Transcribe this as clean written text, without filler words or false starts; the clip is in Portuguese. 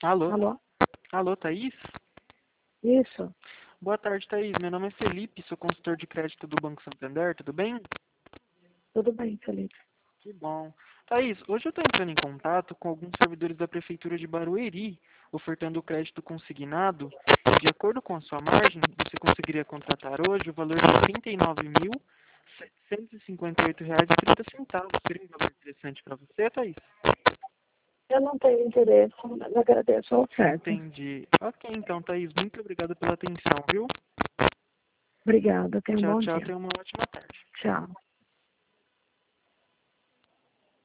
Alô? Alô? Alô, Thaís? Isso, Boa tarde, Thaís. Meu nome é Felipe, sou consultor de crédito do Banco Santander, tudo bem? tudo bem, Felipe. Que bom. Thaís, hoje eu estou entrando em contato com alguns servidores da Prefeitura de Barueri, ofertando crédito consignado. De acordo com a sua margem, você conseguiria contratar hoje o valor de R$ 89.758,30. Seria um valor interessante para você, Thaís? Eu não tenho interesse, mas agradeço a oferta. Entendi. Ok, então, Thaís, muito obrigado pela atenção, viu? Obrigada, tenha um Tchau, bom tchau. dia. Tenha uma ótima tarde. Tchau.